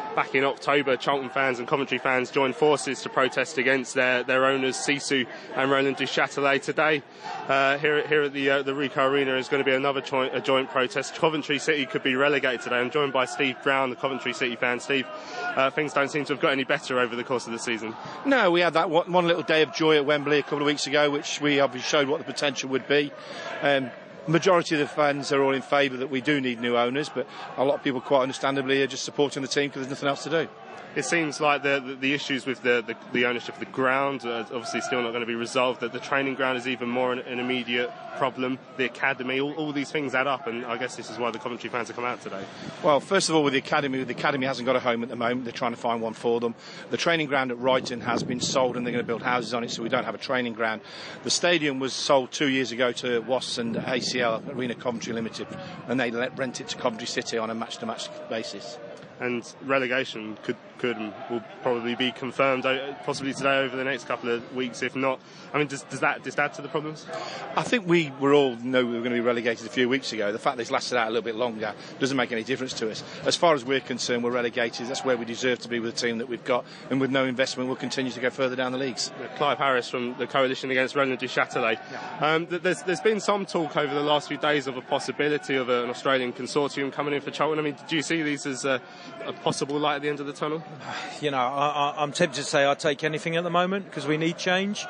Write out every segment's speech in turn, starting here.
back in October, Charlton fans and Coventry fans joined forces to protest against their owners, Sisu and Roland Duchâtelet. Today, here at the Ricoh Arena is going to be another joint protest. Coventry City could be relegated today. I'm joined by Steve Brown, the Coventry City fan. Steve, things don't seem to have got any better over the course of the season. No, we had that one little day of joy at Wembley a couple of weeks ago, which we obviously showed what the potential would be. Majority of the fans are all in favour that we do need new owners, but a lot of people quite understandably are just supporting the team because there's nothing else to do. It seems like the issues with the ownership of the ground are obviously still not going to be resolved. That the training ground is even more an immediate problem. The academy, all these things add up, and I guess this is why the Coventry fans have come out today. Well, first of all, with the academy hasn't got a home at the moment. They're trying to find one for them. The training ground at Brighton has been sold, and they're going to build houses on it, so we don't have a training ground. The stadium was sold 2 years ago to WAS and ACL, Arena Coventry Limited, and they rent it to Coventry City on a match-to-match basis. And relegation could and will probably be confirmed possibly today over the next couple of weeks. If not, I mean, does that just add to the problems? I think we were all know we were going to be relegated a few weeks ago. The fact that it's lasted out a little bit longer doesn't make any difference to us. As far as we're concerned, we're relegated. That's where we deserve to be with the team that we've got, and with no investment, we'll continue to go further down the leagues. Clive Harris from the Coalition Against Roland Duchâtelet. There's been some talk over the last few days of a possibility of an Australian consortium coming in for Charlton. I mean, do you see these as a possible light at the end of the tunnel? You know, I'm tempted to say I'd take anything at the moment because we need change.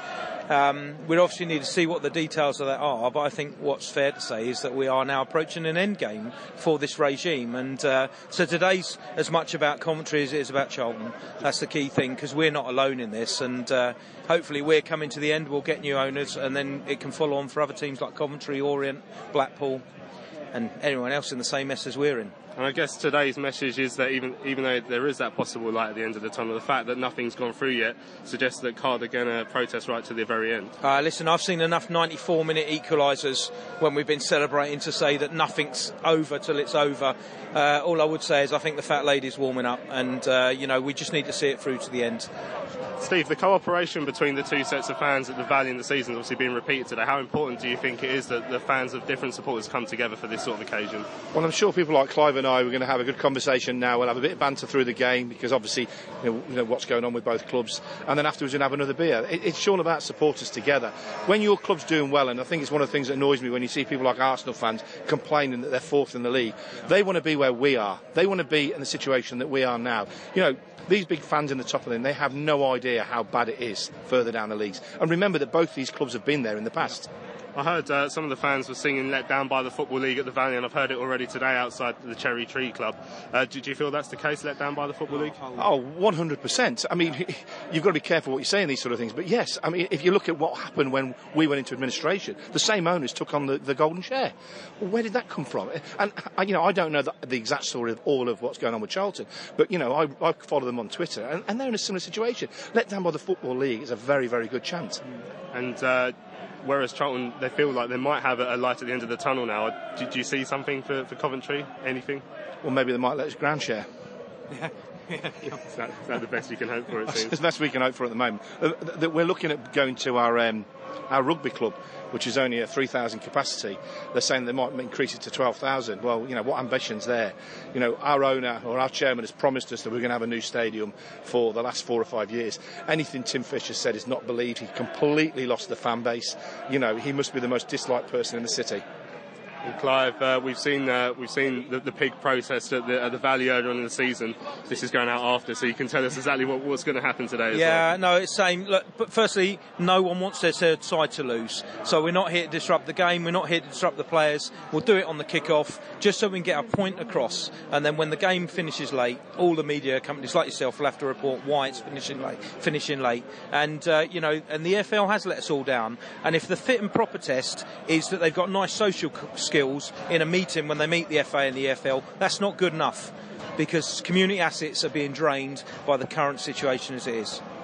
We obviously need to see what the details of that are, but I think what's fair to say is that we are now approaching an end game for this regime, and so today's as much about Coventry as it is about Charlton. That's the key thing, because we're not alone in this, and hopefully we're coming to the end, we'll get new owners, and then it can follow on for other teams like Coventry, Orient, Blackpool and anyone else in the same mess as we're in. And I guess today's message is that even though there is that possible light at the end of the tunnel, the fact that nothing's gone through yet suggests that Card are going to protest right to the very end. Listen, I've seen enough 94-minute equalisers when we've been celebrating to say that nothing's over till it's over. All I would say is I think the fat lady's warming up, and we just need to see it through to the end. Steve, the cooperation between the two sets of fans at the Valley in the season is obviously being repeated today. How important do you think it is that the fans of different supporters come together for this sort of occasion? Well, I'm sure people like Clive and I, we're going to have a good conversation now. We'll have a bit of banter through the game because obviously you know what's going on with both clubs, and then afterwards we'll have another beer. It's all about supporters together. When your club's doing well, and I think it's one of the things that annoys me when you see people like Arsenal fans complaining that they're fourth in the league, they want to be where we are. They want to be in the situation that we are now. You know, these big fans in the top of them, they have no idea how bad it is further down the leagues. And remember that both these clubs have been there in the past. I heard some of the fans were singing "Let Down by the Football League" at the Valley, and I've heard it already today outside the Cherry Tree Club. Do you feel that's the case, let down by the Football League? Oh, 100%. I mean, you've got to be careful what you say in these sort of things. But yes, I mean, if you look at what happened when we went into administration, the same owners took on the Golden Share. Well, where did that come from? And I don't know the exact story of all of what's going on with Charlton, but I follow them on Twitter, and they're in a similar situation. Let Down by the Football League is a very, very good chance. And whereas Charlton, they feel like they might have a light at the end of the tunnel now. Do you see something for Coventry? Anything? Well, maybe they might let us ground share. Yeah. Is that the best you can hope for, it seems? It's the best we can hope for at the moment. We're looking at going to our rugby club, which is only a 3,000 capacity. They're saying they might increase it to 12,000. Well, what ambition's there? Our owner or our chairman has promised us that we're going to have a new stadium for the last 4 or 5 years. Anything Tim Fisher said is not believed. He completely lost the fan base. He must be the most disliked person in the city. And Clive, we've seen the pig protest at the Valley earlier on in the season. This is going out after, so you can tell us exactly what's going to happen today. Yeah, no, it's same. Look, but firstly, no one wants their side to lose, so we're not here to disrupt the game. We're not here to disrupt the players. We'll do it on the kick-off, just so we can get our point across. And then when the game finishes late, all the media companies like yourself will have to report why it's finishing late. And and the EFL has let us all down. And if the fit and proper test is that they've got nice social skills in a meeting when they meet the FA and the EFL, that's not good enough, because community assets are being drained by the current situation as it is.